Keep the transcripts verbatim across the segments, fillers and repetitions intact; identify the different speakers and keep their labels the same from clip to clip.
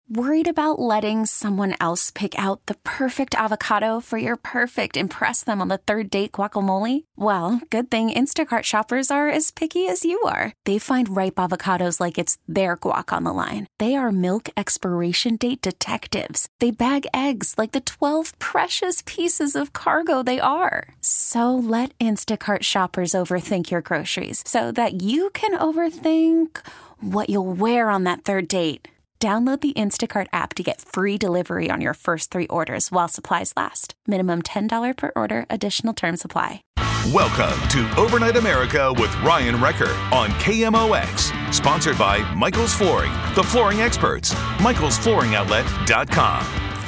Speaker 1: Worried about letting someone else pick out the perfect avocado for your perfect impress them on the third date guacamole? Well, good thing Instacart shoppers are as picky as you are. They find ripe avocados like it's their guac on the line. They are milk expiration date detectives. They bag eggs like the twelve precious pieces of cargo they are. So let Instacart shoppers overthink your groceries so that you can overthink what you'll wear on that third date. Download the Instacart app to get free delivery on your first three orders while supplies last. Minimum ten dollars per order. Additional terms apply.
Speaker 2: Welcome to Overnight America with Ryan Recker on K M O X. Sponsored by Michael's Flooring, the flooring experts. Michaels Flooring Outlet dot com.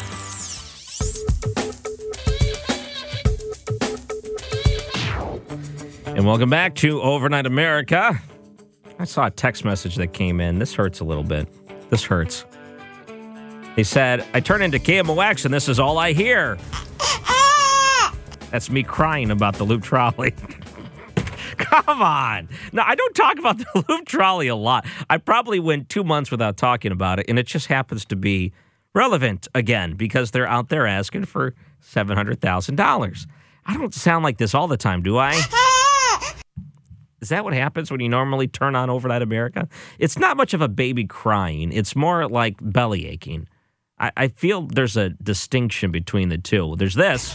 Speaker 3: And welcome back to Overnight America. I saw a text message that came in. This hurts a little bit. This hurts. He said, I turn into K M O X and this is all I hear. That's me crying about the loop trolley. Come on. No, I don't talk about the loop trolley a lot. I probably went two months without talking about it, and it just happens to be relevant again because they're out there asking for seven hundred thousand dollars. I don't sound like this all the time, do I? Is that what happens when you normally turn on Overnight America? It's not much of a baby crying. It's more like belly aching. I, I feel there's a distinction between the two. There's this.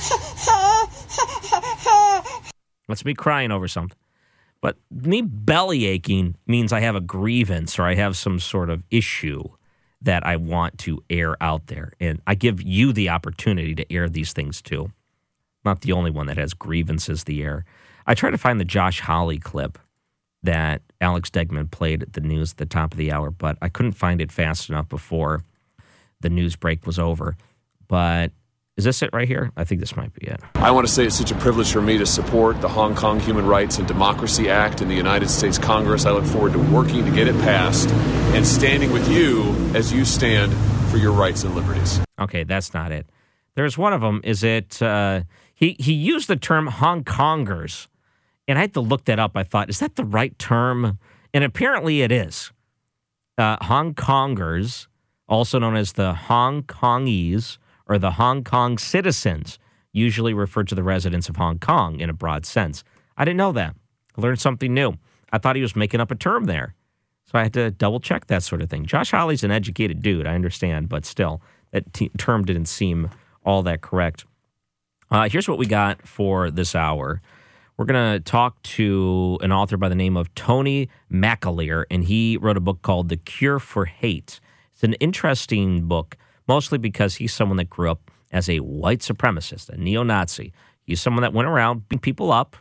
Speaker 3: That's me crying over something. But me belly aching means I have a grievance or I have some sort of issue that I want to air out there. And I give you the opportunity to air these things too. Not the only one that has grievances the air. I tried to find the Josh Hawley clip that Alex Degman played at the news at the top of the hour, but I couldn't find it fast enough before the news break was over. But is this it right here? I think this might be it.
Speaker 4: I want to say it's such a privilege for me to support the Hong Kong Human Rights and Democracy Act in the United States Congress. I look forward to working to get it passed and standing with you as you stand for your rights and liberties.
Speaker 3: Okay, that's not it. There's one of them. Is it, uh, he, he used the term Hong Kongers. And I had to look that up. I thought, is that the right term? And apparently it is. Uh, Hong Kongers, also known as the Hong Kongese or the Hong Kong citizens, usually refer to the residents of Hong Kong in a broad sense. I didn't know that. I learned something new. I thought he was making up a term there. So I had to double check that sort of thing. Josh Hawley's an educated dude, I understand, but still, that t- term didn't seem all that correct. Uh, here's what we got for this hour. We're going to talk to an author by the name of Tony McAleer, and he wrote a book called The Cure for Hate. It's an interesting book, mostly because he's someone that grew up as a white supremacist, a neo-Nazi. He's someone that went around beating people up,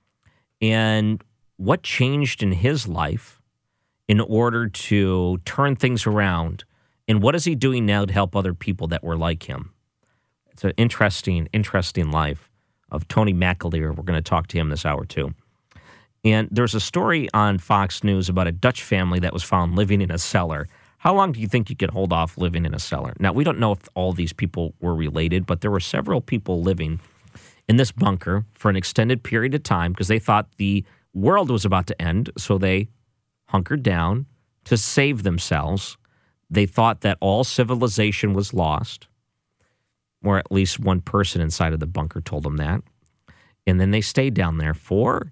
Speaker 3: and what changed in his life in order to turn things around, and what is he doing now to help other people that were like him? It's an interesting, interesting life of Tony McAleer. We're going to talk to him this hour, too. And there's a story on Fox News about a Dutch family that was found living in a cellar. How long do you think you could hold off living in a cellar? Now, we don't know if all these people were related, but there were several people living in this bunker for an extended period of time because they thought the world was about to end, so they hunkered down to save themselves. They thought that all civilization was lost, or at least one person inside of the bunker told them that. And then they stayed down there for,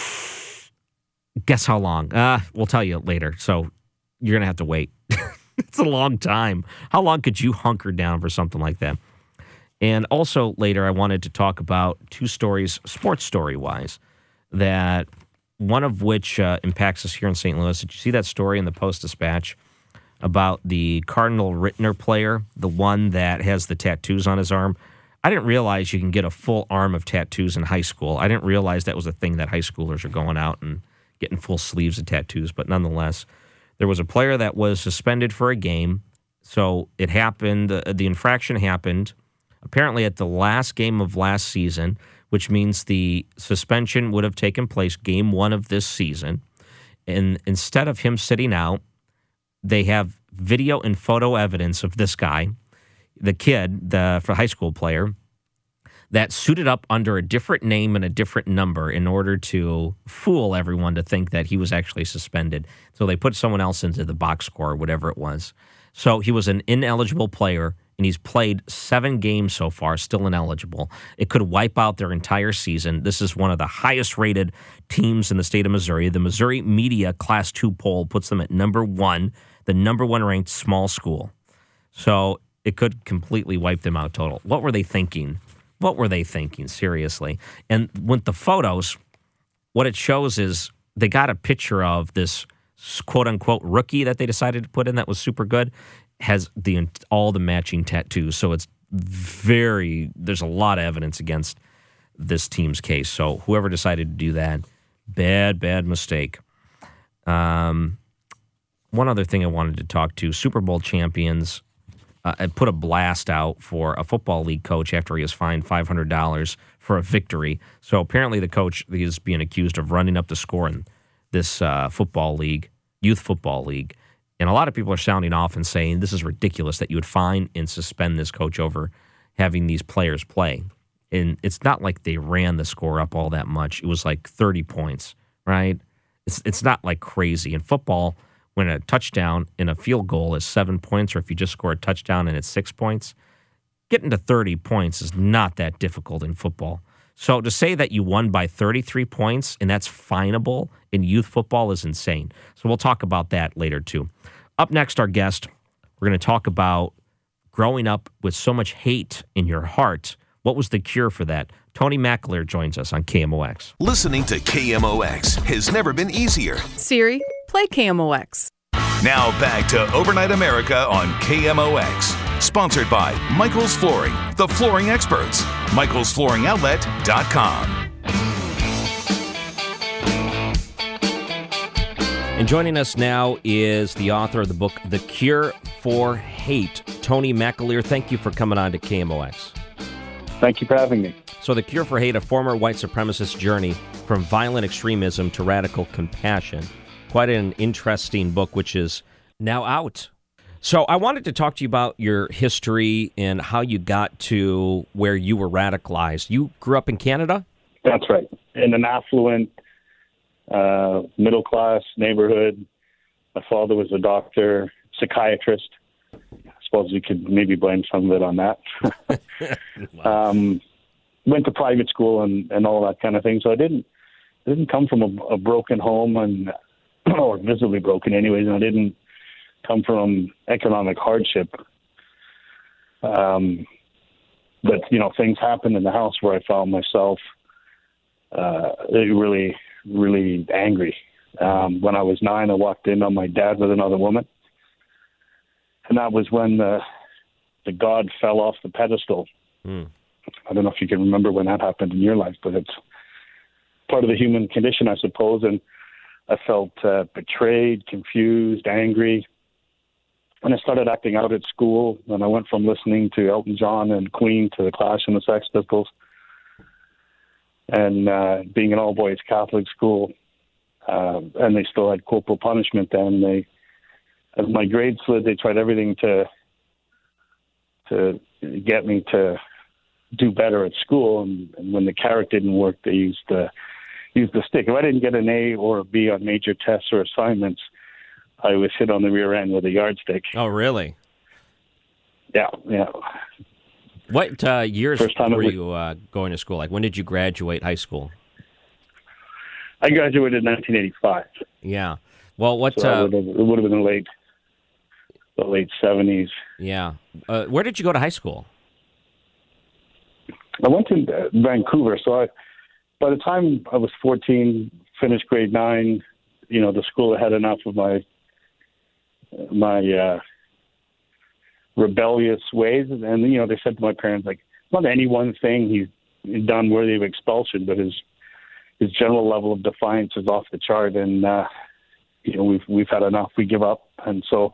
Speaker 3: guess how long? Uh, we'll tell you later. So you're going to have to wait. It's a long time. How long could you hunker down for something like that? And also later, I wanted to talk about two stories, sports story-wise, that one of which uh, impacts us here in Saint Louis. Did you see that story in the Post-Dispatch about the Cardinal Rittner player, the one that has the tattoos on his arm? I didn't realize you can get a full arm of tattoos in high school. I didn't realize that was a thing that high schoolers are going out and getting full sleeves of tattoos. But nonetheless, there was a player that was suspended for a game. So it happened, uh, the infraction happened apparently at the last game of last season, which means the suspension would have taken place game one of this season. And instead of him sitting out, they have video and photo evidence of this guy, the kid, the for high school player, that suited up under a different name and a different number in order to fool everyone to think that he was actually suspended. So they put someone else into the box score, whatever it was. So he was an ineligible player, and he's played seven games so far, still ineligible. It could wipe out their entire season. This is one of the highest-rated teams in the state of Missouri. The Missouri Media Class two poll puts them at number one, the number one ranked small school. So it could completely wipe them out total. What were they thinking? What were they thinking, seriously? And with the photos, what it shows is they got a picture of this quote-unquote rookie that they decided to put in that was super good, has the all the matching tattoos. So it's very, there's a lot of evidence against this team's case. So whoever decided to do that, bad, bad mistake. Um, one other thing I wanted to talk to, Super Bowl champions uh, put a blast out for a football league coach after he was fined five hundred dollars for a victory. So apparently the coach is being accused of running up the score in this uh, football league, youth football league. And a lot of people are sounding off and saying this is ridiculous that you would fine and suspend this coach over having these players play. And it's not like they ran the score up all that much. It was like thirty points, right? It's it's not like crazy. In football, when a touchdown and a field goal is seven points, or if you just score a touchdown and it's six points, getting to thirty points is not that difficult in football. So to say that you won by thirty-three points and that's finable in youth football is insane. So we'll talk about that later too. Up next, our guest, we're going to talk about growing up with so much hate in your heart. What was the cure for that? Tony McAleer joins us on K M O X.
Speaker 2: Listening to K M O X has never been easier.
Speaker 5: Siri, play K M O X.
Speaker 2: Now back to Overnight America on K M O X. Sponsored by Michael's Flooring, the flooring experts. Michaels Flooring Outlet dot com.
Speaker 3: And joining us now is the author of the book, The Cure for Hate, Tony McAleer. Thank you for coming on to K M O X.
Speaker 6: Thank you for having me.
Speaker 3: So The Cure for Hate, a former white supremacist journey from violent extremism to radical compassion. Quite an interesting book, which is now out. So I wanted to talk to you about your history and how you got to where you were radicalized. You grew up in Canada?
Speaker 6: That's right. In an affluent, uh, middle-class neighborhood. My father was a doctor, psychiatrist. I suppose you could maybe blame some of it on that.
Speaker 3: Wow.
Speaker 6: um, went to private school and, and all that kind of thing. So I didn't didn't come from a, a broken home, and or visibly broken anyways, and I didn't come from economic hardship. Um, but, you know, things happened in the house where I found myself uh, really, really angry. Um, when I was nine, I walked in on my dad with another woman. And that was when the, the God fell off the pedestal. Mm. I don't know if you can remember when that happened in your life, but it's part of the human condition, I suppose. And I felt uh, betrayed, confused, angry. And I started acting out at school, and I went from listening to Elton John and Queen to The Clash and the Sex Pistols. And uh, being an all-boys Catholic school, uh, and they still had corporal punishment then. They, as my grades slid, they tried everything to to get me to do better at school. And, and when the carrot didn't work, they used the used the stick. If I didn't get an A or a B on major tests or assignments, I was hit on the rear end with a yardstick.
Speaker 3: Oh, really?
Speaker 6: Yeah, yeah.
Speaker 3: What uh, years
Speaker 6: First time
Speaker 3: were
Speaker 6: was,
Speaker 3: you uh, going to school? Like, when did you graduate high school?
Speaker 6: I graduated in nineteen eighty-five.
Speaker 3: Yeah. Well, what?
Speaker 6: So
Speaker 3: uh,
Speaker 6: it, would have, it would have been the late, the late seventies.
Speaker 3: Yeah. Uh, where did you go to high school?
Speaker 6: I went to uh, Vancouver. So I, by the time I was fourteen, finished grade nine, you know, the school had enough of my my uh, rebellious ways, and you know, they said to my parents, like, not any one thing he's done worthy of expulsion, but his his general level of defiance is off the chart, and uh, you know, we've we've had enough. We give up, and so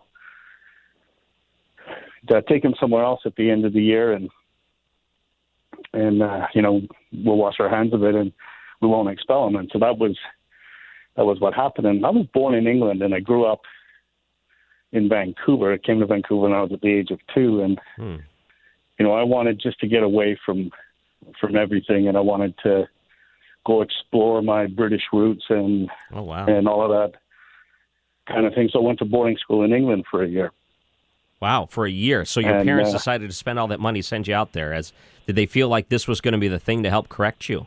Speaker 6: to take him somewhere else at the end of the year, and and uh, you know, we'll wash our hands of it, and we won't expel him. And so that was that was what happened. And I was born in England, and I grew up in Vancouver. I came to Vancouver when I was at the age of two, and hmm. you know, I wanted just to get away from from everything, and I wanted to go explore my British roots and
Speaker 3: oh, wow.
Speaker 6: and all of that kind of thing. So I went to boarding school in England for a year.
Speaker 3: Wow, for a year. So your
Speaker 6: and,
Speaker 3: parents
Speaker 6: uh,
Speaker 3: decided to spend all that money, send you out there. As did they feel like this was going to be the thing to help correct you?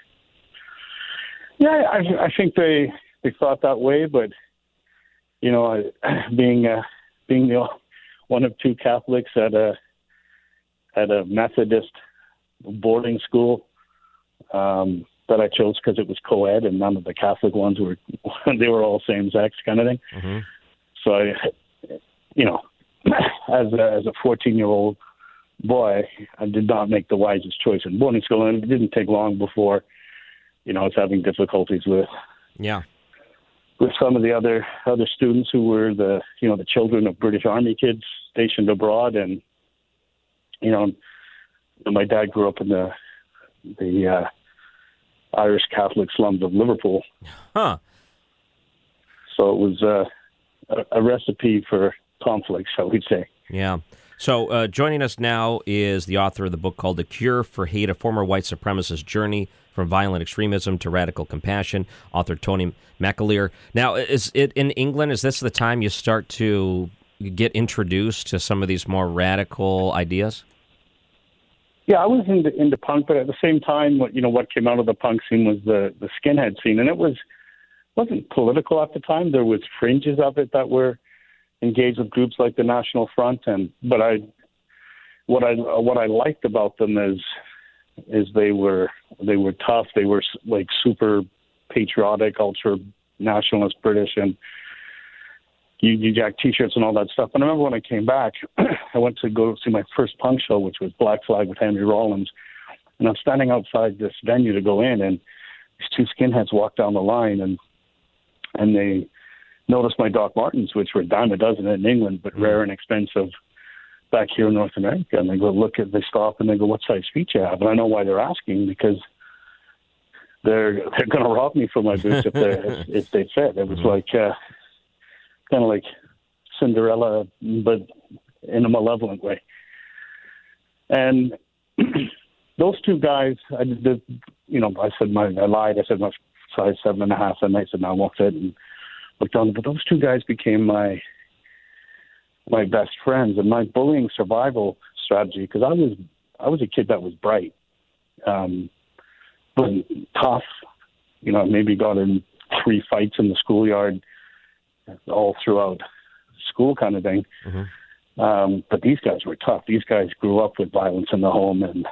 Speaker 6: Yeah, I, I think they they thought that way, but you know, being uh, being the one of two Catholics at a at a Methodist boarding school um, that I chose because it was co-ed, and none of the Catholic ones were. They were all same-sex kind of thing.
Speaker 3: Mm-hmm.
Speaker 6: So I, you know, as a, as a fourteen-year-old boy, I did not make the wisest choice in boarding school, and it didn't take long before, you know, I was having difficulties with
Speaker 3: yeah
Speaker 6: with some of the other other students who were the you know the children of British Army kids stationed abroad, and you know, my dad grew up in the the uh, Irish Catholic slums of Liverpool,
Speaker 3: huh?
Speaker 6: So it was uh, a, a recipe for conflict, shall we say.
Speaker 3: Yeah. So uh, joining us now is the author of the book called The Cure for Hate, a former white supremacist journey from violent extremism to radical compassion, author Tony McAleer. Now, is it in England, is this the time you start to get introduced to some of these more radical ideas?
Speaker 6: Yeah, I was into, into punk, but at the same time, what you know, what came out of the punk scene was the, the skinhead scene, and it was wasn't political at the time. There was fringes of it that were engaged with groups like the National Front, and but I, what I what I liked about them is is they were they were tough. They were like super patriotic, ultra nationalist British, and Union Jack T-shirts and all that stuff. And I remember when I came back, I went to go see my first punk show, which was Black Flag with Henry Rollins, and I'm standing outside this venue to go in, and these two skinheads walk down the line, and and they noticed my Doc Martens, which were a dime a dozen in England, but mm. rare and expensive back here in North America. And they go, look at, they stop and they go, what size feet you have? And I know why they're asking, because they're they're going to rob me for my boots if they if, if they fit. It was mm. like uh, kind of like Cinderella, but in a malevolent way. And those two guys, I did, you know, I said my, I lied. I said my size seven and a half, and they said no, I won't fit. And looked on, but those two guys became my my best friends, and my bullying survival strategy, because I was I was a kid that was bright, um, but tough. You know, maybe got in three fights in the schoolyard, all throughout school, kind of thing. Mm-hmm. Um, but these guys were tough. These guys grew up with violence in the home, and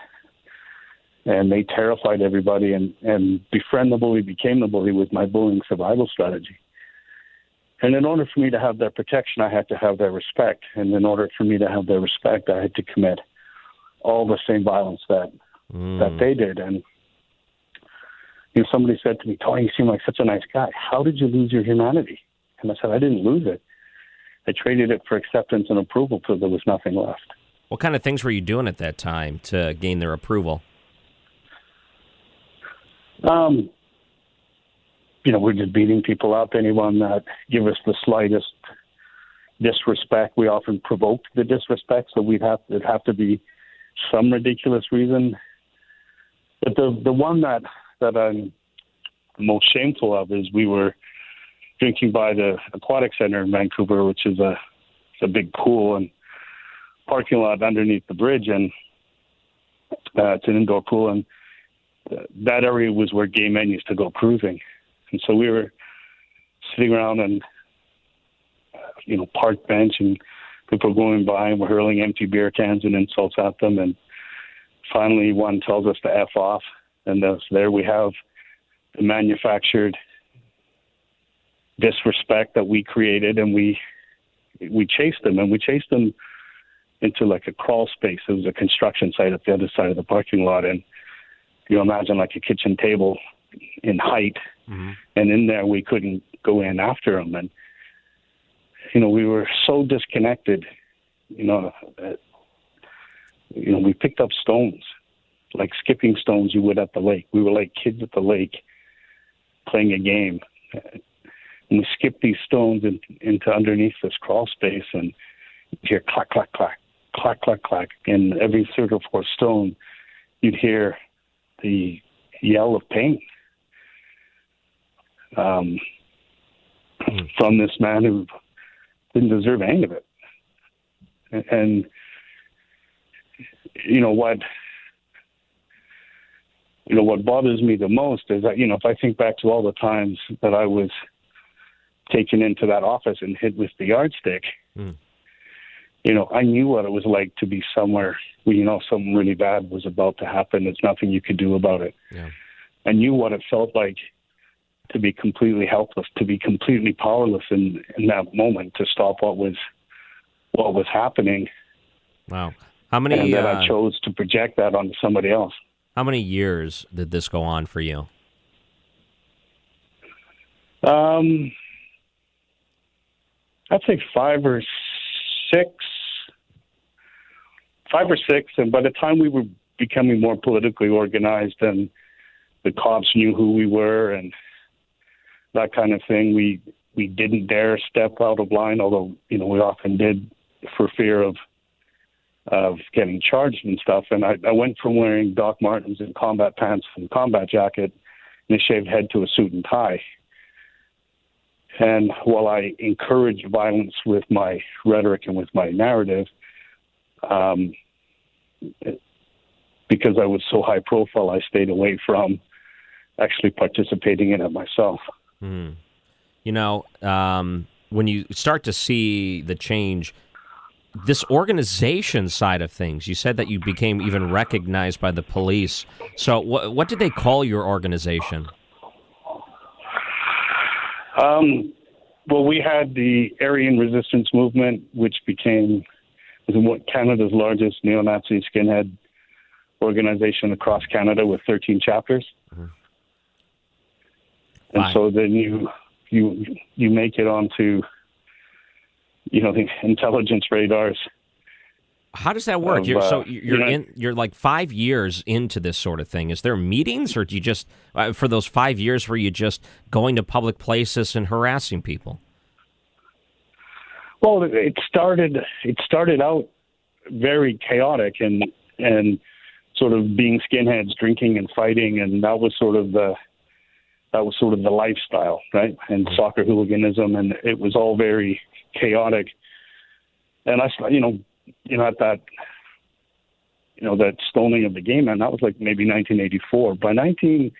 Speaker 6: and they terrified everybody. And and befriend the bully, became the bully was my bullying survival strategy. And in order for me to have their protection, I had to have their respect. And in order for me to have their respect, I had to commit all the same violence that mm. that they did. And you know, somebody said to me, Tony, you seem like such a nice guy. How did you lose your humanity? And I said, I didn't lose it. I traded it for acceptance and approval till there was nothing left.
Speaker 3: What kind of things were you doing at that time to gain their approval? Um. You know, we're just beating people up. Anyone that give us the slightest disrespect, we often provoked the disrespect, so we'd have it'd have to be some ridiculous reason. But the the one that that I'm most shameful of is we were drinking by the Aquatic Center in Vancouver, which is a it's a big pool and parking lot underneath the bridge, and uh, it's an indoor pool, and that area was where gay men used to go cruising. And so we were sitting around and, you know, park bench, and people going by, and we're hurling empty beer cans and insults at them. And finally one tells us to F off. And thus, there we have the manufactured disrespect that we created, and we we chased them. And we chased them into like a crawl space. It was a construction site at the other side of the parking lot. And you imagine like a kitchen table in height. Mm-hmm. And in there, we couldn't go in after them. And, you know, we were so disconnected, you know, that, you know, we picked up stones, like skipping stones you would at the lake. We were like kids at the lake playing a game. And we skipped these stones in, into underneath this crawl space, and you hear clack, clack, clack, clack, clack, clack. And every third or fourth stone, you'd hear the yell of pain. Um, mm. From this man who didn't deserve any of it.
Speaker 6: And, and you know what, you know what bothers me the most is that, you know, if I think back to all the times that I was taken into that office and hit with the yardstick, mm. you know, I knew what it was like to be somewhere where, you know, something really bad was about to happen. There's nothing you could do about it.
Speaker 3: Yeah.
Speaker 6: I knew what it felt like to be completely helpless, to be completely powerless in, in that moment to stop what was what was happening.
Speaker 3: Wow. How many?
Speaker 6: And that
Speaker 3: uh,
Speaker 6: I chose to project that onto somebody else.
Speaker 3: How many years did this go on for you?
Speaker 6: Um, I'd say five or six. Five or six, and by the time we were becoming more politically organized and the cops knew who we were and that kind of thing, we we didn't dare step out of line, although, you know, we often did for fear of of getting charged and stuff. And I, I went from wearing Doc Martens and combat pants and combat jacket and a shaved head to a suit and tie. And while I encouraged violence with my rhetoric and with my narrative, um, because I was so high profile, I stayed away from actually participating in it myself.
Speaker 3: Mm. You know, um, when you start to see the change, this organization side of things, you said that you became even recognized by the police. So wh- what did they call your organization?
Speaker 6: Um, well, we had the Aryan Resistance Movement, which became was Canada's largest neo-Nazi skinhead organization across Canada with thirteen chapters. Mm-hmm. And
Speaker 3: Fine.
Speaker 6: So then you you you make it onto, you know, the intelligence radars.
Speaker 3: How does that work?
Speaker 6: Of,
Speaker 3: you're, so
Speaker 6: uh,
Speaker 3: you're
Speaker 6: you know,
Speaker 3: in. You're like five years into this sort of thing. Is there meetings, or do you just uh, for those five years were you just going to public places and harassing people?
Speaker 6: Well, it started. It started out very chaotic and and sort of being skinheads, drinking and fighting, and that was sort of the that was sort of the lifestyle, right? And mm-hmm. soccer hooliganism, and it was all very chaotic. And I, you know, you know, at that, you know, that stoning of the game, and that was like maybe nineteen eighty-four. By nineteen,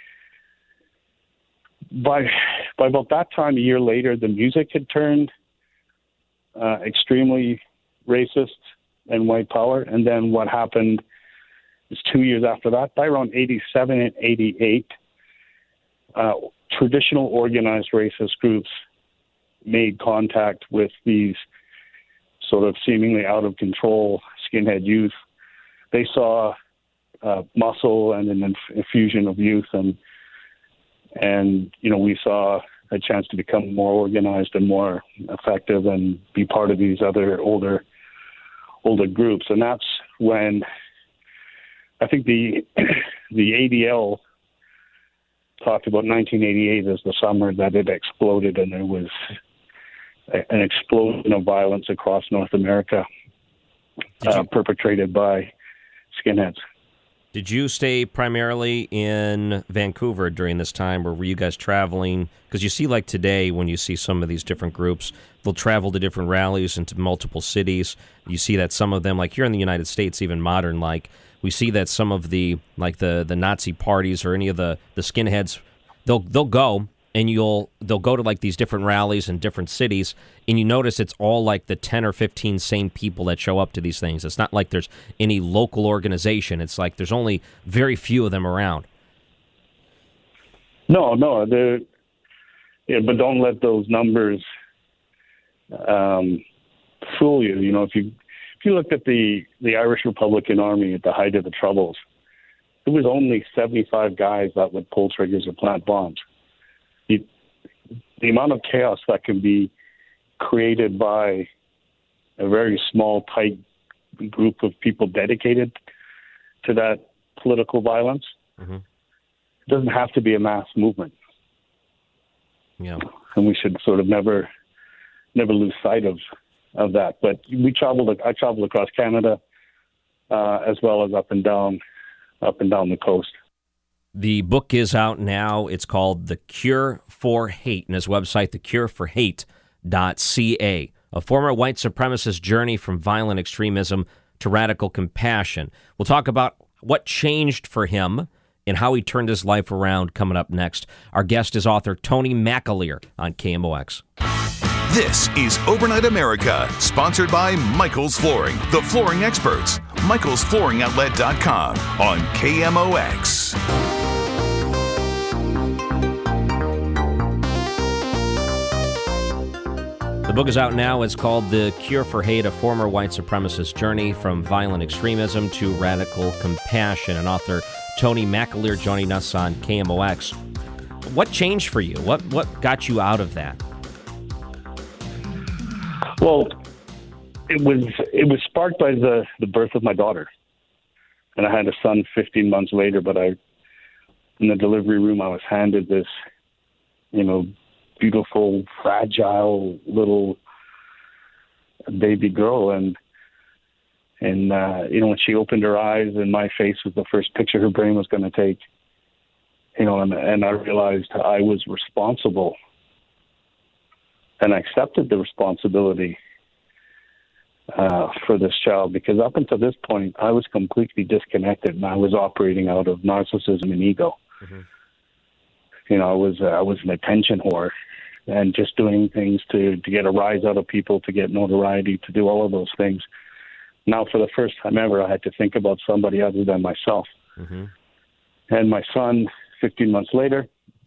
Speaker 6: by by about that time, a year later, the music had turned uh, extremely racist and white power. And then what happened is two years after that, by around eighty-seven and eighty-eight, uh, traditional organized racist groups made contact with these sort of seemingly out of control skinhead youth. They saw uh, muscle and an inf- infusion of youth, and and you know we saw a chance to become more organized and more effective and be part of these other older older groups. And that's when I think the the A D L talked about nineteen eighty-eight as the summer that it exploded, and there was an explosion of violence across North America uh, perpetrated by skinheads.
Speaker 3: Did you stay primarily in Vancouver during this time, or were you guys traveling? Because you see, like today, when you see some of these different groups, they'll travel to different rallies into multiple cities. You see that some of them, like here in the United States, even modern, like we see that some of the like the, the Nazi parties or any of the, the skinheads, they'll they'll go. And you'll they'll go to like these different rallies in different cities, and you notice it's all like the ten or fifteen same people that show up to these things. It's not like there's any local organization. It's like there's only very few of them around.
Speaker 6: No, no, the yeah, but don't let those numbers um, fool you. You know, if you if you looked at the the Irish Republican Army at the height of the Troubles, it was only seventy-five guys that would pull triggers or plant bombs. The, the amount of chaos that can be created by a very small, tight group of people dedicated to that political violence, mm-hmm. it doesn't have to be a mass movement.
Speaker 3: Yeah,
Speaker 6: and we should sort of never, never lose sight of, of that. But we traveled. I traveled across Canada, uh, as well as up and down, up and down the coast.
Speaker 3: The book is out now. It's called The Cure for Hate, and his website, the cure for hate dot c a. a former white supremacist's journey from violent extremism to radical compassion. We'll talk about what changed for him and how he turned his life around coming up next. Our guest is author Tony McAleer on K M O X.
Speaker 2: This is Overnight America, sponsored by Michael's Flooring, the flooring experts. Michaels Flooring Outlet dot com on K M O X.
Speaker 3: The book is out now. It's called The Cure for Hate, a former white supremacist journey from violent extremism to radical compassion. And author Tony McAleer joining us on K M O X. What changed for you? What what got you out of that?
Speaker 6: Well, it was it was sparked by the, the birth of my daughter. And I had a son fifteen months later, but I, in the delivery room, I was handed this, you know, beautiful, fragile little baby girl. And, and uh, you know, when she opened her eyes and my face was the first picture her brain was going to take, you know, and, and I realized I was responsible. And I accepted the responsibility uh, for this child, because up until this point, I was completely disconnected and I was operating out of narcissism and ego. Mm-hmm. You know, I was uh, I was an attention whore and just doing things to, to get a rise out of people, to get notoriety, to do all of those things. Now, for the first time ever, I had to think about somebody other than myself. Mm-hmm. And my son, fifteen months later,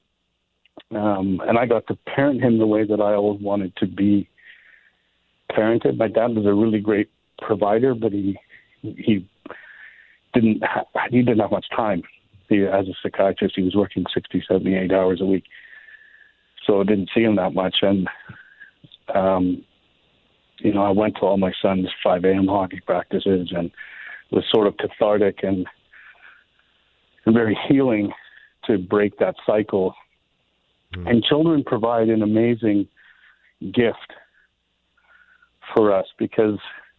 Speaker 6: Um, and I got to parent him the way that I always wanted to be parented. My dad was a really great provider, but he he didn't ha- he didn't have much time. He, as a psychiatrist, he was working sixty, seventy-eight hours a week, so I didn't see him that much. And um, you know, I went to all my son's five a.m. hockey practices, and it was sort of cathartic and, and very healing to break that cycle. And children provide an amazing gift for us because,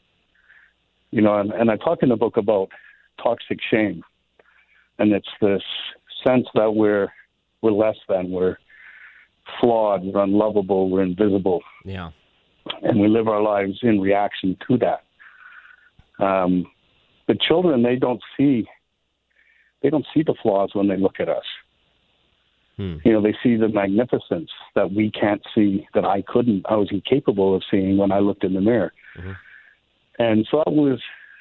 Speaker 6: you know, and, and I talk in the book about toxic shame. And it's this sense that we're we're less than, we're flawed, we're unlovable, we're invisible.
Speaker 3: Yeah.
Speaker 6: And we live our lives in reaction to that. Um, but children, they don't see they don't see the flaws when they look at us. Hmm. You know, they see the magnificence that we can't see, that I couldn't, I was incapable of seeing when I looked in the mirror. Mm-hmm. And so that was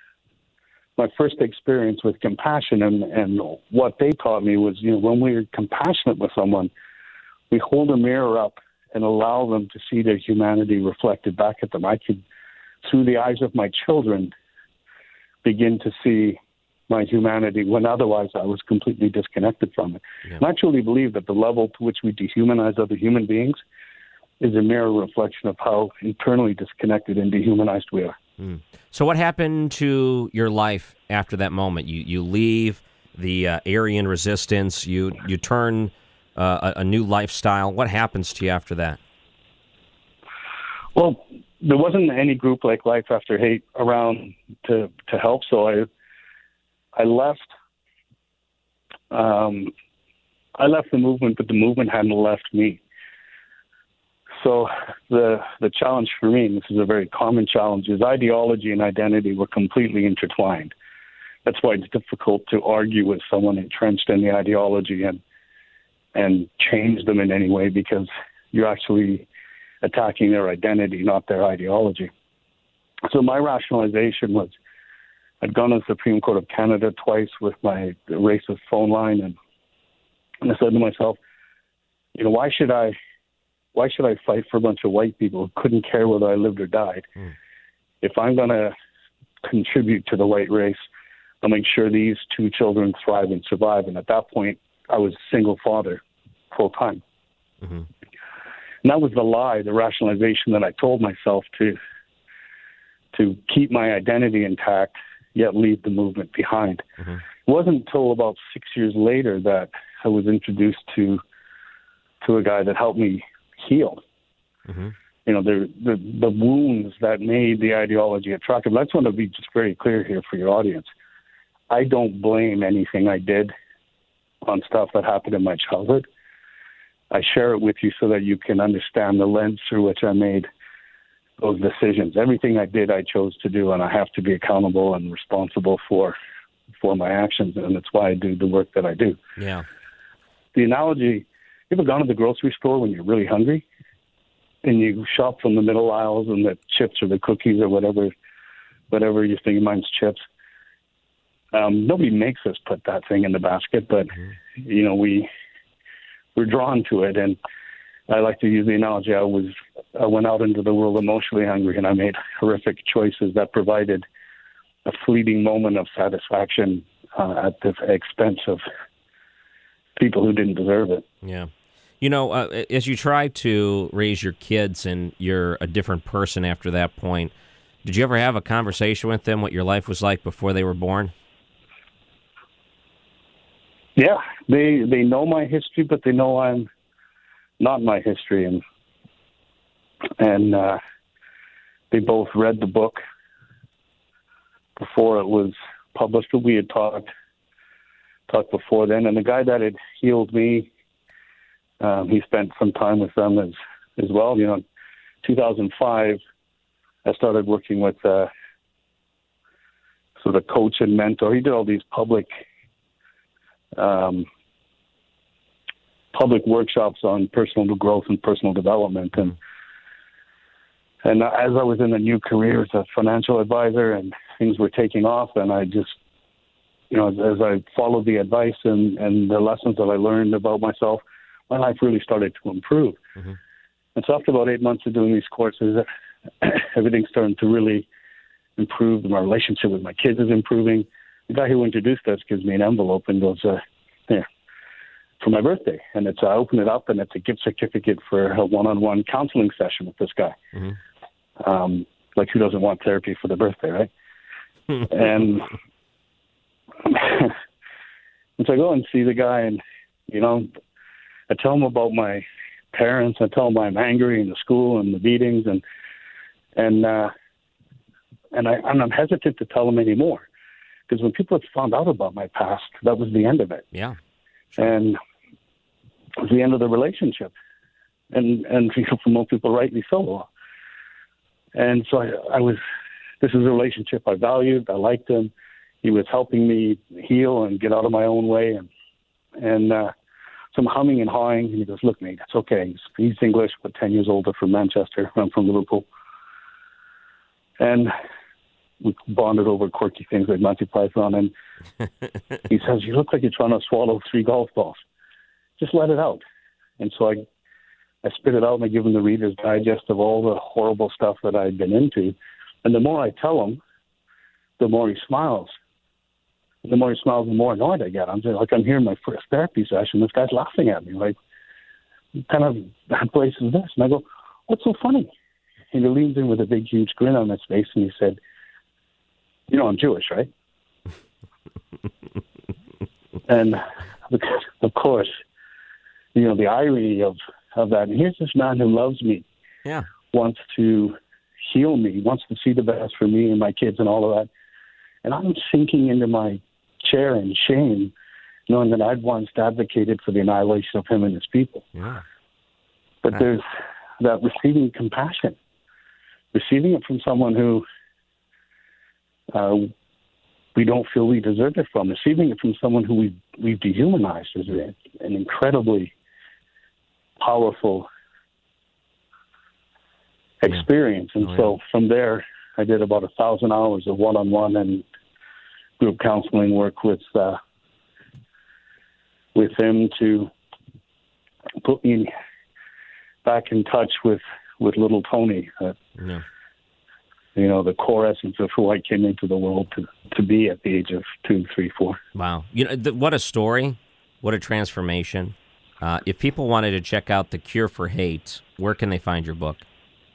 Speaker 6: my first experience with compassion. And, and what they taught me was, you know, when we're compassionate with someone, we hold a mirror up and allow them to see their humanity reflected back at them. I could, through the eyes of my children, begin to see my humanity when otherwise I was completely disconnected from it. Yeah. And I truly believe that the level to which we dehumanize other human beings is a mirror reflection of how internally disconnected and dehumanized we are.
Speaker 3: Mm. So what happened to your life after that moment? You you leave the uh, Aryan resistance, you, you turn uh, a, a new lifestyle. What happens to you after that?
Speaker 6: Well, there wasn't any group like Life After Hate around to, to help, so I I left. Um, I left the movement, but the movement hadn't left me. So the the challenge for me, and this is a very common challenge, is ideology and identity were completely intertwined. That's why it's difficult to argue with someone entrenched in the ideology and and change them in any way, because you're actually attacking their identity, not their ideology. So my rationalization was, I'd gone to the Supreme Court of Canada twice with my racist phone line, and, and I said to myself, you know, why should I, why should I fight for a bunch of white people who couldn't care whether I lived or died? Mm. If I'm going to contribute to the white race, I'll make sure these two children thrive and survive. And at that point, I was a single father, full time. Mm-hmm. And that was the lie, the rationalization that I told myself to to keep my identity intact, yet leave the movement behind. Mm-hmm. It wasn't until about six years later that I was introduced to to a guy that helped me heal. Mm-hmm. You know, the, the the wounds that made the ideology attractive. I just want to be just very clear here for your audience. I don't blame anything I did on stuff that happened in my childhood. I share it with you so that you can understand the lens through which I made those decisions. Everything I did, I chose to do, and I have to be accountable and responsible for for my actions, and that's why I do the work that I do.
Speaker 3: Yeah.
Speaker 6: The analogy, you ever gone to the grocery store when you're really hungry and you shop from the middle aisles and the chips or the cookies or whatever, whatever you think, mine's chips. Um, nobody makes us put that thing in the basket, but, mm-hmm. you know, we, we're drawn to it. And I like to use the analogy, I was, I went out into the world emotionally hungry, and I made horrific choices that provided a fleeting moment of satisfaction uh, at the expense of people who didn't deserve it.
Speaker 3: Yeah. You know, uh, as you try to raise your kids and you're a different person after that point, did you ever have a conversation with them what your life was like before they were born?
Speaker 6: Yeah, they they know my history, but they know I'm not my history, and and uh, they both read the book before it was published. But we had talked talked before then, and the guy that had healed me, um, he spent some time with them as as well. You know, in two thousand five, I started working with uh, sort of coach and mentor. He did all these public. Um, public workshops on personal growth and personal development. And and as I was in a new career as a financial advisor and things were taking off, and I just, you know, as, as I followed the advice and, and the lessons that I learned about myself, my life really started to improve. Mm-hmm. And so after about eight months of doing these courses, everything's starting to really improve. My relationship with my kids is improving. The guy who introduced us gives me an envelope and goes, uh, here, for my birthday. And it's, I open it up, and it's a gift certificate for a one-on-one counseling session with this guy. Mm-hmm. Um, like, who doesn't want therapy for their birthday, right? and, and so I go and see the guy, and, you know, I tell him about my parents. I tell him I'm angry in the school and the beatings, and and uh, and, I, and I'm hesitant to tell him anymore. Because when people had found out about my past, that was the end of it.
Speaker 3: Yeah.
Speaker 6: Sure. And it was the end of the relationship. And, and for most people, rightly so. And so I, I was, this is a relationship I valued. I liked him. He was helping me heal and get out of my own way. And, and uh, so I'm humming and hawing. And he goes, look, mate, it's okay. He's, he's English, but ten years older from Manchester. I'm from Liverpool. And we bonded over quirky things like Monty Python, and he says, you look like you're trying to swallow three golf balls. Just let it out. And so I I spit it out, and I give him the Reader's Digest of all the horrible stuff that I'd been into. And the more I tell him, the more he smiles. The more he smiles, the more annoyed I get. I'm just like, I'm here in my first therapy session. This guy's laughing at me. Like, what kind of bad place is this? And I go, what's so funny? And he leans in with a big, huge grin on his face, and he said, you know, I'm Jewish, right? And of course, you know, the irony of, of that. And here's this man who loves me,
Speaker 3: yeah,
Speaker 6: wants to heal me, wants to see the best for me and my kids and all of that. And I'm sinking into my chair in shame, knowing that I'd once advocated for the annihilation of him and his people.
Speaker 3: Yeah.
Speaker 6: But there's that receiving compassion, receiving it from someone who uh, we don't feel we deserve it from, receiving it from someone who we've, we've dehumanized is an incredibly powerful experience. And
Speaker 3: oh,
Speaker 6: so
Speaker 3: yeah.
Speaker 6: from there, I did about a thousand hours of one-on-one and group counseling work with uh, with him to put me back in touch with, with little Tony. Uh,
Speaker 3: yeah.
Speaker 6: You know, the core essence of who I came into the world to, to be at the age of two, three, four.
Speaker 3: Wow. You know, th- what a story. What a transformation. Uh, if people wanted to check out The Cure for Hate, where can they find your book?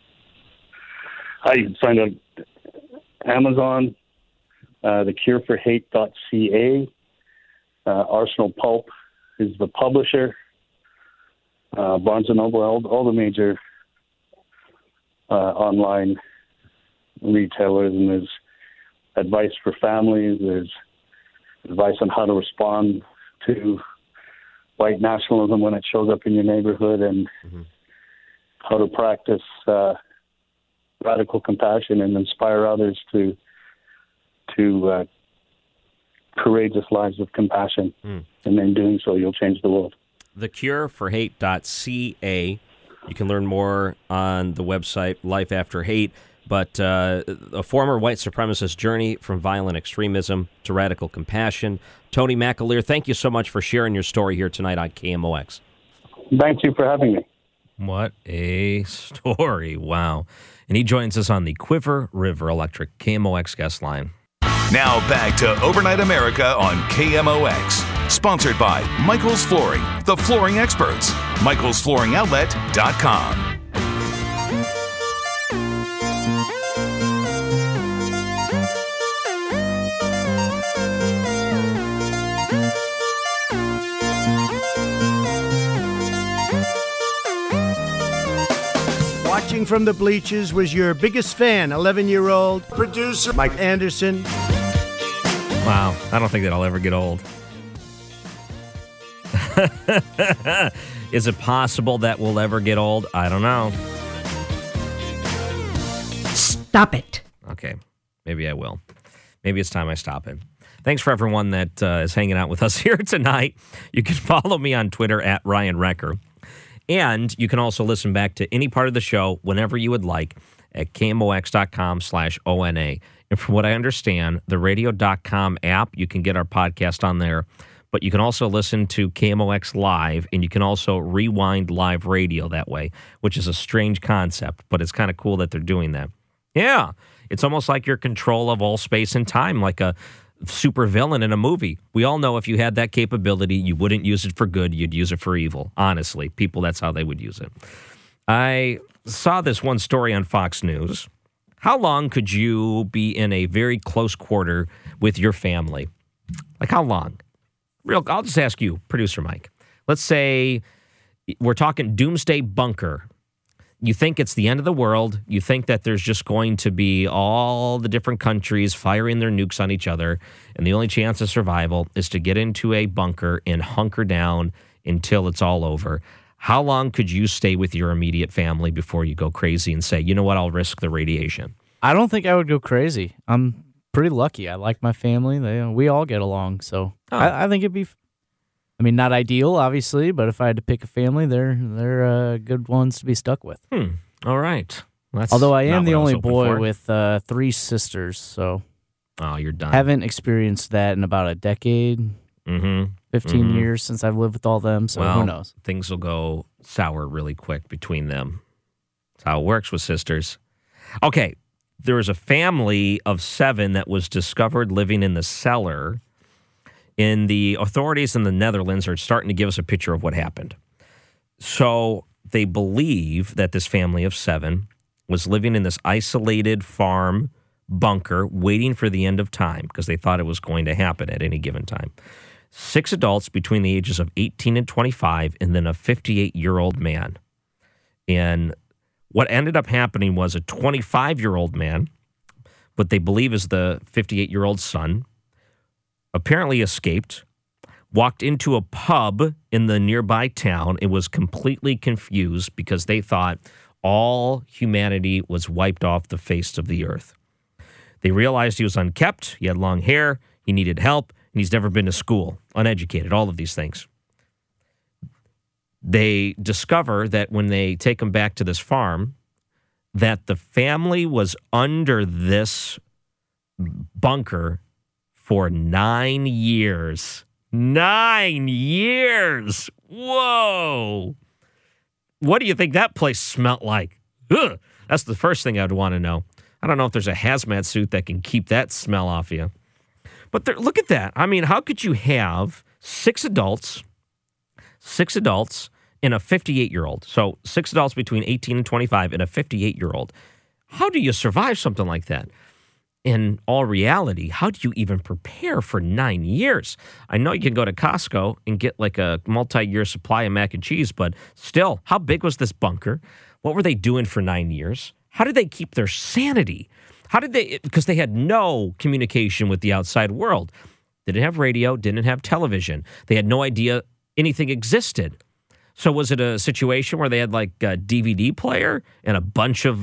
Speaker 6: I find out Amazon, uh, the cure for hate dot c a. Uh, Arsenal Pulp is the publisher. Uh, Barnes and Noble, all, all the major uh, online retailers, and there's advice for families, there's advice on how to respond to white nationalism when it shows up in your neighborhood, and mm-hmm. how to practice uh, radical compassion and inspire others to to uh, courageous lives of compassion. Mm. And in doing so, you'll change the world.
Speaker 7: the cure for hate dot c a. You can learn more on the website Life After Hate. But uh, a former white supremacist journey from violent extremism to radical compassion. Tony McAleer, thank you so much for sharing your story here tonight on K M O X.
Speaker 6: Thank you for having me.
Speaker 3: What a story. Wow. And he joins us on the Quiver River Electric K M O X guest line.
Speaker 2: Now back to Overnight America on K M O X. Sponsored by Michael's Flooring, the flooring experts. Michaels Flooring Outlet dot com.
Speaker 8: Watching from the bleachers was your biggest fan, eleven-year-old producer Mike Anderson.
Speaker 3: Wow, I don't think that'll ever get old. Is it possible that will ever get old? I don't know.
Speaker 9: Stop it.
Speaker 3: Okay, maybe I will. Maybe it's time I stop it. Thanks for everyone that uh, is hanging out with us here tonight. You can follow me on Twitter at Ryan Recker. And you can also listen back to any part of the show whenever you would like at K M O X dot com slash O N A. And from what I understand, the radio dot com app, you can get our podcast on there. But you can also listen to K M O X Live, and you can also rewind live radio that way, which is a strange concept, but it's kind of cool that they're doing that. Yeah, it's almost like your control of all space and time, like a super villain in a movie. We all know if you had that capability, you wouldn't use it for good, you'd use it for evil. Honestly, people, that's how they would use it. I saw this one story on Fox News. How long could you be in a very close quarter with your family? Like how long? Real, I'll just ask you, producer Mike. Let's say we're talking doomsday bunker. You think it's the end of the world. You think that there's just going to be all the different countries firing their nukes on each other, and the only chance of survival is to get into a bunker and hunker down until it's all over. How long could you stay with your immediate family before you go crazy and say, you know what, I'll risk the radiation?
Speaker 10: I don't think I would go crazy. I'm pretty lucky. I like my family. They, we all get along, so oh. I, I think it'd be... I mean, not ideal, obviously, but if I had to pick a family, they're they're uh, good ones to be stuck with.
Speaker 3: Hmm. All right. That's
Speaker 10: Although I am the
Speaker 3: I
Speaker 10: only boy
Speaker 3: for.
Speaker 10: with uh, three sisters, so
Speaker 3: oh, you're done.
Speaker 10: Haven't experienced that in about a decade,
Speaker 3: mm-hmm.
Speaker 10: fifteen
Speaker 3: mm-hmm.
Speaker 10: years since I've lived with all them. So
Speaker 3: well,
Speaker 10: who knows?
Speaker 3: Things will go sour really quick between them. That's how it works with sisters. Okay, there was a family of seven that was discovered living in the cellar. And the authorities in the Netherlands are starting to give us a picture of what happened. So they believe that this family of seven was living in this isolated farm bunker waiting for the end of time because they thought it was going to happen at any given time. Six adults between the ages of eighteen and twenty-five, and then a fifty-eight-year-old man. And what ended up happening was a twenty-five-year-old man, what they believe is the fifty-eight-year-old son, apparently escaped, walked into a pub in the nearby town, and was completely confused because they thought all humanity was wiped off the face of the earth. They realized he was unkempt, he had long hair, he needed help, and he's never been to school, uneducated, all of these things. They discover that when they take him back to this farm, that the family was under this bunker for nine years. Nine years. Whoa. What do you think that place smelled like? Ugh. That's the first thing I'd want to know. I don't know if there's a hazmat suit that can keep that smell off you. But there, look at that. I mean, how could you have six adults, six adults, and a fifty-eight-year-old? So six adults between eighteen and twenty-five and a fifty-eight-year-old. How do you survive something like that? In all reality, how do you even prepare for nine years? I know you can go to Costco and get like a multi-year supply of mac and cheese, but still, how big was this bunker? What were they doing for nine years? How did they keep their sanity? How did they, because they had no communication with the outside world. They didn't have radio, didn't have television. They had no idea anything existed. So was it a situation where they had like a D V D player and a bunch of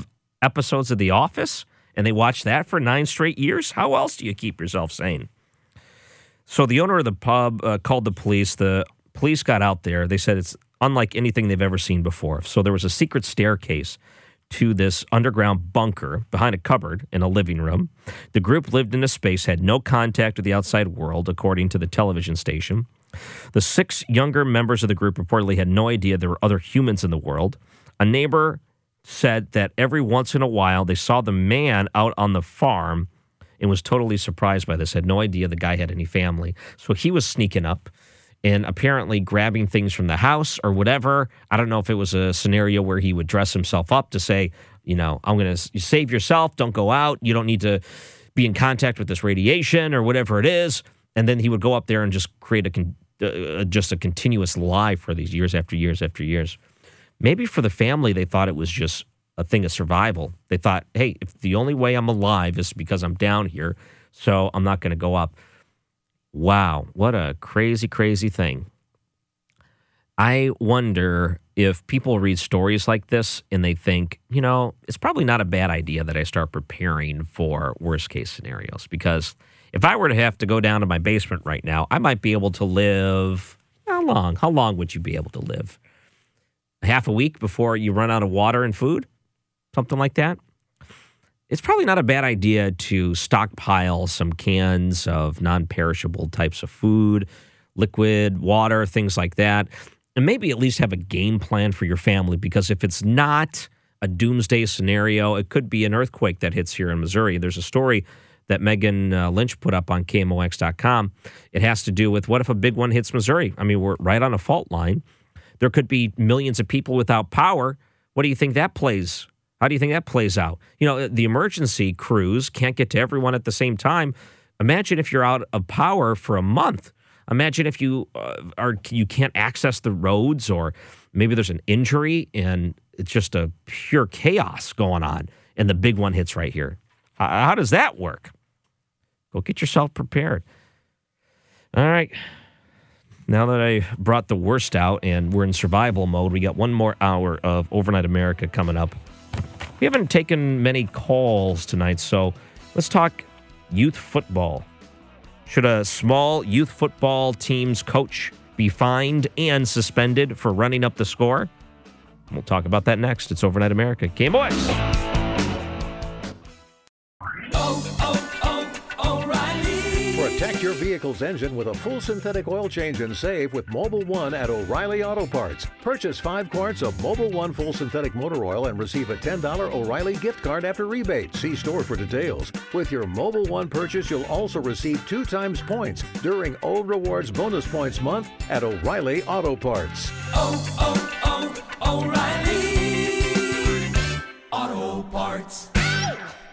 Speaker 3: episodes of The Office and they watched that for nine straight years? How else do you keep yourself sane? So the owner of the pub uh, called the police. The police got out there. They said it's unlike anything they've ever seen before. So there was a secret staircase to this underground bunker behind a cupboard in a living room. The group lived in a space, had no contact with the outside world, according to the television station. The six younger members of the group reportedly had no idea there were other humans in the world. A neighbor said that every once in a while they saw the man out on the farm and was totally surprised by this, had no idea the guy had any family. So he was sneaking up and apparently grabbing things from the house or whatever. I don't know if it was a scenario where he would dress himself up to say, you know, I'm going to save yourself, don't go out, you don't need to be in contact with this radiation or whatever it is. And then he would go up there and just create a con- uh, just a continuous lie for these years after years after years. Maybe for the family, they thought it was just a thing of survival. They thought, hey, if the only way I'm alive is because I'm down here, so I'm not going to go up. Wow, what a crazy, crazy thing. I wonder if people read stories like this and they think, you know, it's probably not a bad idea that I start preparing for worst case scenarios, because if I were to have to go down to my basement right now, I might be able to live, how long? How long would you be able to live? Half a week before you run out of water and food? Something like that? It's probably not a bad idea to stockpile some cans of non-perishable types of food, liquid, water, things like that, and maybe at least have a game plan for your family, because if it's not a doomsday scenario, it could be an earthquake that hits here in Missouri. There's a story that Megan uh, Lynch put up on K M O X dot com. It has to do with what if a big one hits Missouri? I mean, we're right on a fault line. There could be millions of people without power. What do you think that plays How do you think that plays out? You know, the emergency crews can't get to everyone at the same time. Imagine if you're out of power for a month. Imagine if you uh, are you can't access the roads, or maybe there's an injury and it's just a pure chaos going on, and the big one hits right here. How, how does that work? Go get yourself prepared. All right. Now that I brought the worst out and we're in survival mode, we got one more hour of Overnight America coming up. We haven't taken many calls tonight, so let's talk youth football. Should a small youth football team's coach be fined and suspended for running up the score? We'll talk about that next. It's Overnight America. K M O X.
Speaker 11: Protect your vehicle's engine with a full synthetic oil change and save with Mobil one at O'Reilly Auto Parts. Purchase five quarts of Mobil one full synthetic motor oil and receive a ten dollars O'Reilly gift card after rebate. See store for details. With your Mobil one purchase, you'll also receive two times points during O Rewards Bonus Points Month at O'Reilly Auto Parts. Oh, oh, oh, O'Reilly Auto Parts.